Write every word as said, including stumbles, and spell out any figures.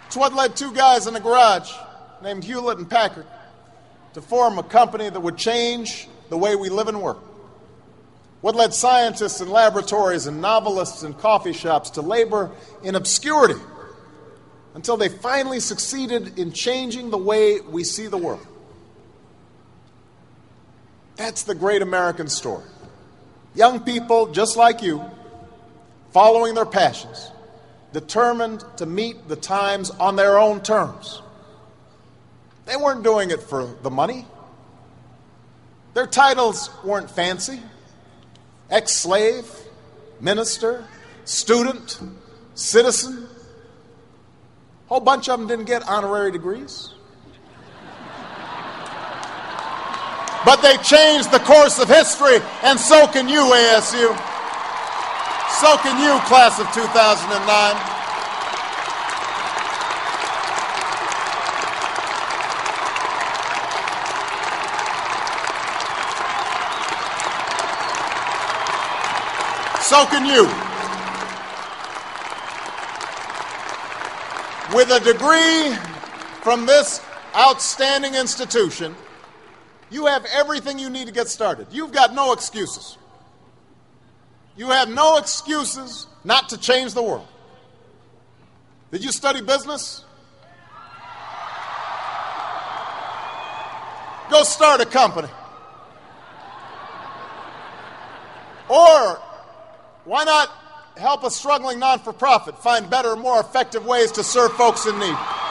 It's what led two guys in a garage named Hewlett and Packard to form a company that would change the way we live and work. What led scientists in laboratories and novelists in coffee shops to labor in obscurity until they finally succeeded in changing the way we see the world. That's the great American story. Young people just like you, following their passions, determined to meet the times on their own terms. They weren't doing it for the money. Their titles weren't fancy. Ex-slave, minister, student, citizen. A whole bunch of them didn't get honorary degrees. But they changed the course of history, and so can you, A S U. So can you, class of two thousand nine. So can you. With a degree from this outstanding institution, you have everything you need to get started. You've got no excuses. You have no excuses not to change the world. Did you study business? Go start a company. Or why not help a struggling non-for-profit find better, more effective ways to serve folks in need?